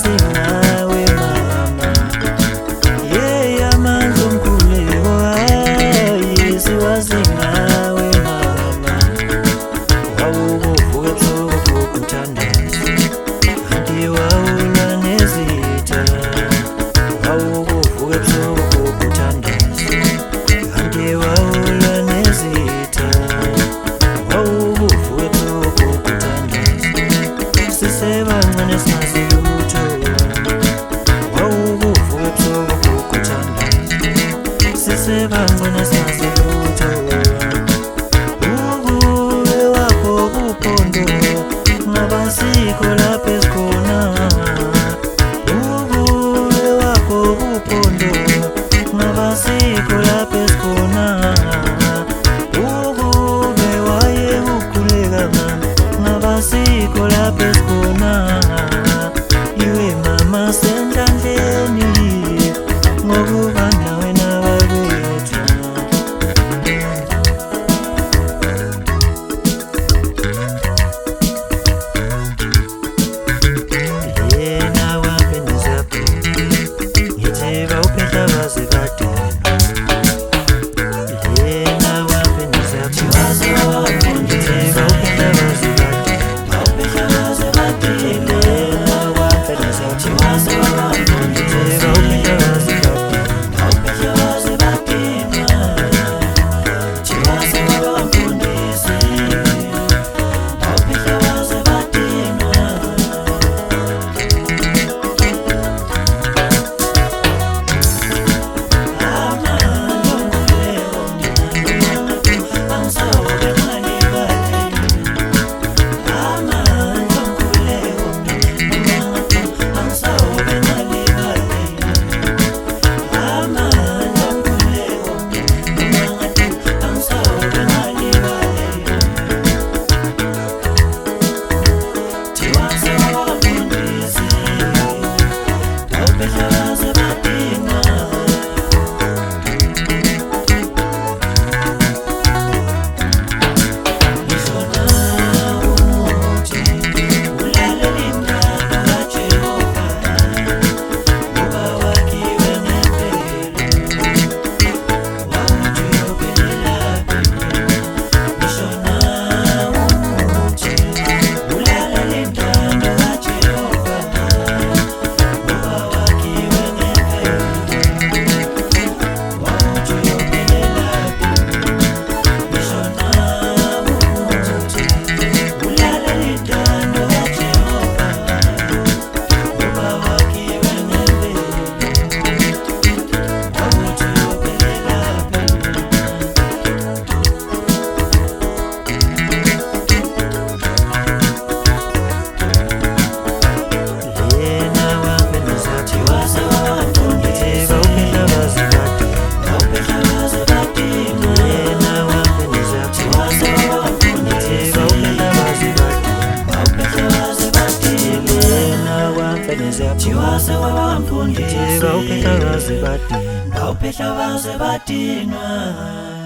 siwazingawe mama, yeah amanzi omkhuleko hayi siwazingawe mama. Wawukuvuka ebusuku ukuthandaza, kanti wawulwa nezitha. Wawukuvuka ebusuku ukuthandaza, kanti wawulwa nezitha. Wawukuvuka ebusuku ukuthandaza, sisebancane singazi lutho. Wawukuvuka ebusuku ukuthandaza, sisebancane singazi lutho. Ubuke wakho buphondo ngabasikho lapho esikhona. Ubuke wakho buphondo ngabasikho lapho esikhona. Ukube wayekhuleka ngabasikho lapho esikhona. Iwe mama sentandleni ngokuba nawe nababethu. Yena waphenduzapho ngithi bawuphehla baze badina. Yena waphenduzapho ngithi bawuphehla baze badina. Yena waphenduzapho ngithi bawuphehla baze badina. Tiwase wabamfundisi, bawuphehla baze badinwa.